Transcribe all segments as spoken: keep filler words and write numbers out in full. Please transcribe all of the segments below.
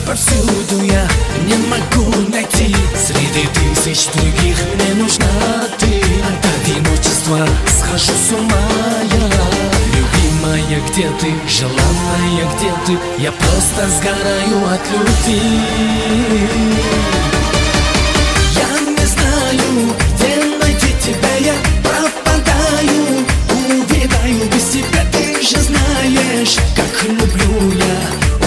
повсюду, я не могу найти. Среди тысяч других мне нужна ты. От одиночества схожу с ума я. Любимая, где ты? Желанная, где ты? Я просто сгораю от любви. Я не знаю, где найти тебя, я пропадаю, увядаю без тебя. Ты же знаешь, как люблю я.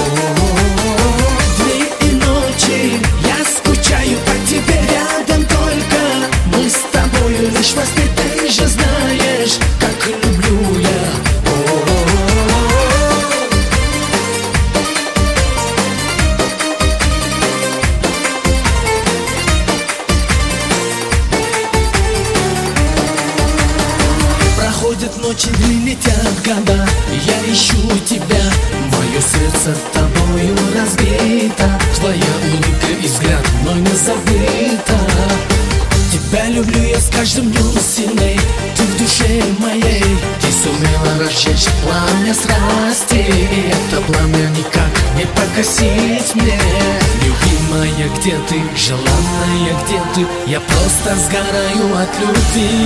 Дни и ночи я скучаю по тебе. Рядом только мы с тобою лишь во сне. Ты же знаешь, как люблю я. Проходят ночи, дни, летят года, я ищу тебя. Мое сердце тобою разбито. Твоя улыбка и взгляд мной не забыта. Тебя люблю я с каждым днем сильней. Ты в душе моей. Ты сумела разжечь пламя страсти, и это пламя никак не погасить мне. Любимая, где ты? Желанная, где ты? Я просто сгораю от любви.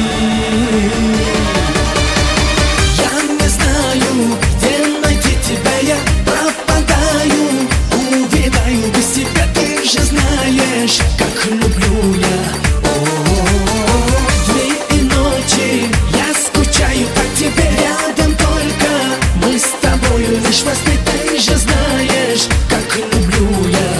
Я не знаю, где найти тебя, я пропадаю, увядаю без тебя. Ты же знаешь, как люблю я. Дни и ночи я скучаю по тебе. Рядом только мы с тобою лишь во сне. Ты же знаешь, как люблю я.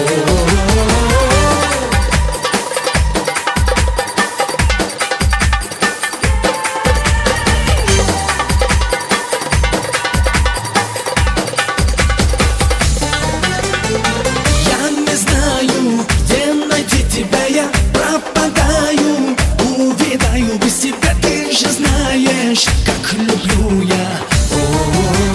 Я не знаю, где найти тебя, я пропадаю, увядаю без тебя. Ты же знаешь, как люблю я.